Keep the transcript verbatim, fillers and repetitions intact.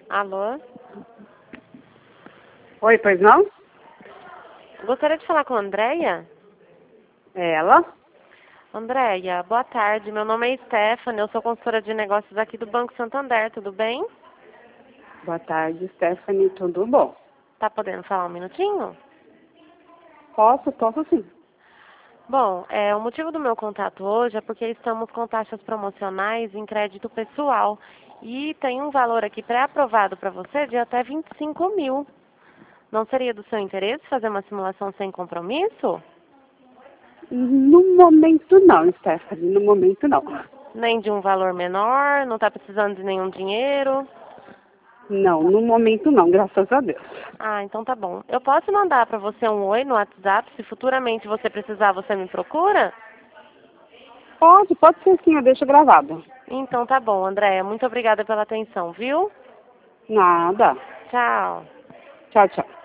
Alô? Oi, pois não? Gostaria de falar com a Andréia? É ela? Andréia, boa tarde. Meu nome é Stephanie, eu sou consultora de negócios aqui do Banco Santander, tudo bem? Boa tarde, Stephanie, tudo bom? Tá podendo falar um minutinho? Posso, posso sim. Bom, é, o motivo do meu contato hoje é porque estamos com taxas promocionais em crédito pessoal e tem um valor aqui pré-aprovado para você de até vinte e cinco mil. Não seria do seu interesse fazer uma simulação sem compromisso? No momento não, Stephanie, no momento não. Nem de um valor menor, não está precisando de nenhum dinheiro? Não, no momento não, graças a Deus. Ah, então tá bom. Eu posso mandar para você um oi no WhatsApp, se futuramente você precisar, você me procura? Pode, pode ser sim, eu deixo gravado. Então tá bom, Andréia. Muito obrigada pela atenção, viu? Nada. Tchau. Tchau, tchau.